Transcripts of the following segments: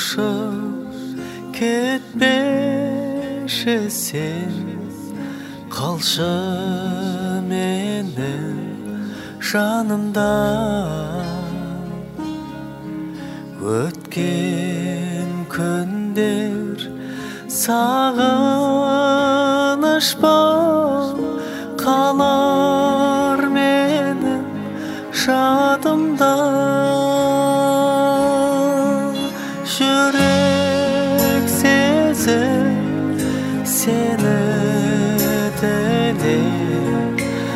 Alışıp ketmеші sen, қалшы менің жанымда. Өткен күндер сағыныш боп қалар менің жадымда. Жүрек сезіп сені тілеп,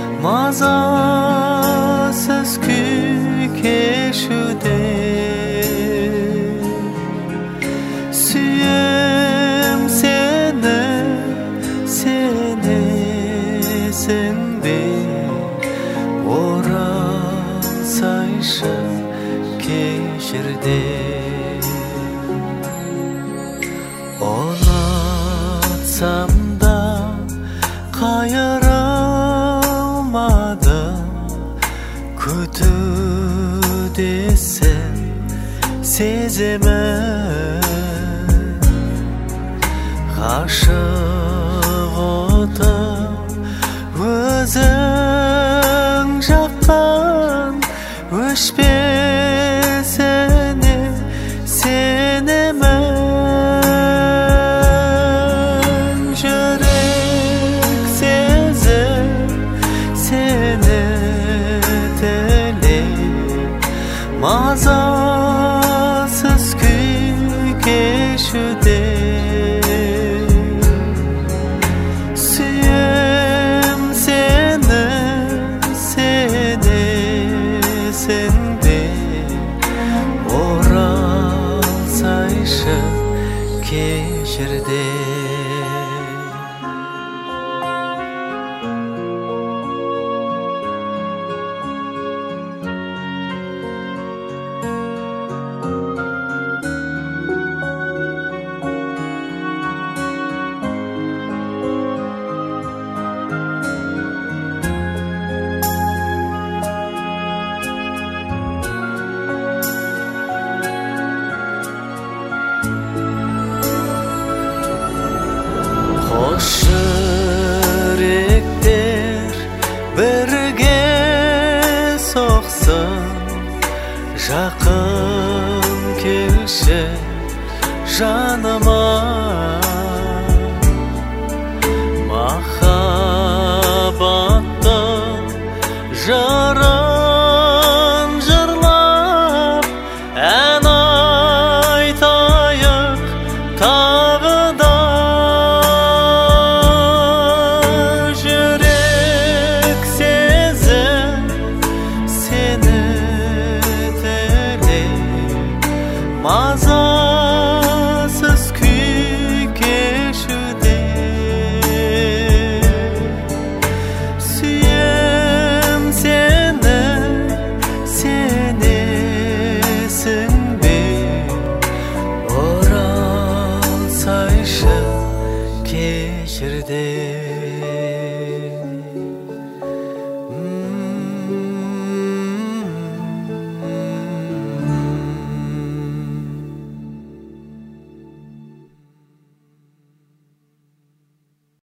мазасыз күй кешуде. Сүйем сені, сенесің бе? Оралсайшы кешірде. Ұнатсам да қайырылмадым, күтудесің сеземін. Ғашық отым өзің жаққан, өшпесіне сенемін. Жүрек сезіп сені тілеп, мазасыз күй кешуде. Сүйем сені, сенесің бе? Оралсайшы кешірде. Қош жүректер бірге соқсын, жақын келші жаныма. Махаббаттың жыры